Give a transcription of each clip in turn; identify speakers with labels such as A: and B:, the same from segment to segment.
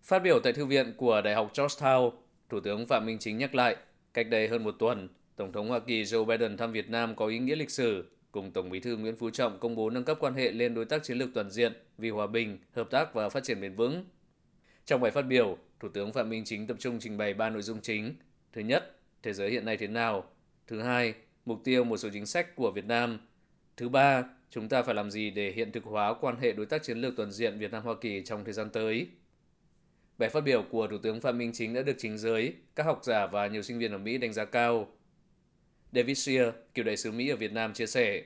A: Phát biểu tại thư viện của Đại học Georgetown, Thủ tướng Phạm Minh Chính nhắc lại, cách đây hơn một tuần, Tổng thống Hoa Kỳ Joe Biden thăm Việt Nam có ý nghĩa lịch sử, cùng Tổng Bí thư Nguyễn Phú Trọng công bố nâng cấp quan hệ lên đối tác chiến lược toàn diện vì hòa bình, hợp tác và phát triển bền vững. Trong bài phát biểu, Thủ tướng Phạm Minh Chính tập trung trình bày 3 nội dung chính. Thứ nhất, thế giới hiện nay thế nào? Thứ hai, mục tiêu một số chính sách của Việt Nam. Thứ ba, chúng ta phải làm gì để hiện thực hóa quan hệ đối tác chiến lược toàn diện Việt Nam-Hoa Kỳ trong thời gian tới. Bài phát biểu của Thủ tướng Phạm Minh Chính đã được chính giới, các học giả và nhiều sinh viên ở Mỹ đánh giá cao. David Shear, cựu đại sứ Mỹ ở Việt Nam chia sẻ.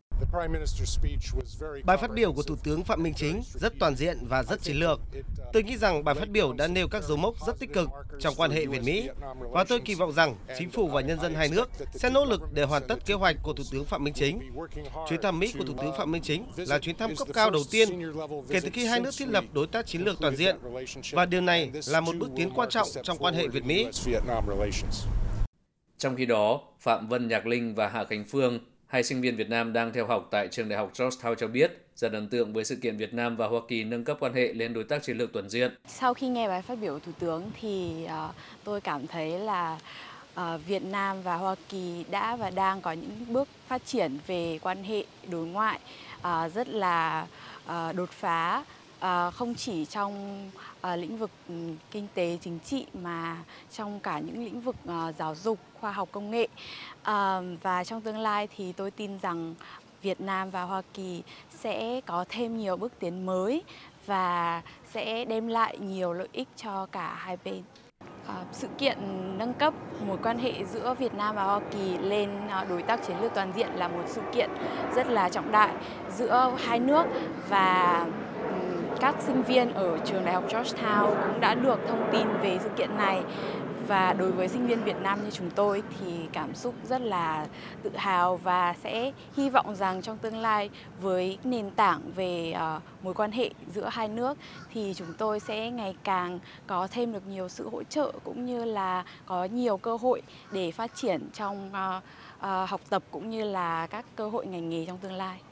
B: Bài phát biểu của Thủ tướng Phạm Minh Chính rất toàn diện và rất chiến lược. Tôi nghĩ rằng bài phát biểu đã nêu các dấu mốc rất tích cực trong quan hệ Việt-Mỹ và tôi kỳ vọng rằng chính phủ và nhân dân hai nước sẽ nỗ lực để hoàn tất kế hoạch của Thủ tướng Phạm Minh Chính. Chuyến thăm Mỹ của Thủ tướng Phạm Minh Chính là chuyến thăm cấp cao đầu tiên kể từ khi hai nước thiết lập đối tác chiến lược toàn diện và điều này là một bước tiến quan trọng trong quan hệ Việt-Mỹ.
A: Trong khi đó, Phạm Vân Nhạc Linh và Hạ Khánh Phương, hai sinh viên Việt Nam đang theo học tại trường Đại học Georgetown cho biết rất ấn tượng với sự kiện Việt Nam và Hoa Kỳ nâng cấp quan hệ lên đối tác chiến lược toàn diện.
C: Sau khi nghe bài phát biểu của Thủ tướng thì tôi cảm thấy là Việt Nam và Hoa Kỳ đã và đang có những bước phát triển về quan hệ đối ngoại rất là đột phá, không chỉ trong lĩnh vực kinh tế chính trị mà trong cả những lĩnh vực giáo dục, khoa học công nghệ. Và trong tương lai thì tôi tin rằng Việt Nam và Hoa Kỳ sẽ có thêm nhiều bước tiến mới và sẽ đem lại nhiều lợi ích cho cả hai bên. Sự kiện nâng cấp mối quan hệ giữa Việt Nam và Hoa Kỳ lên đối tác chiến lược toàn diện là một sự kiện rất là trọng đại giữa hai nước và các sinh viên ở trường Đại học Georgetown cũng đã được thông tin về sự kiện này. Và đối với sinh viên Việt Nam như chúng tôi thì cảm xúc rất là tự hào và sẽ hy vọng rằng trong tương lai với nền tảng về mối quan hệ giữa hai nước thì chúng tôi sẽ ngày càng có thêm được nhiều sự hỗ trợ cũng như là có nhiều cơ hội để phát triển trong học tập cũng như là các cơ hội ngành nghề trong tương lai.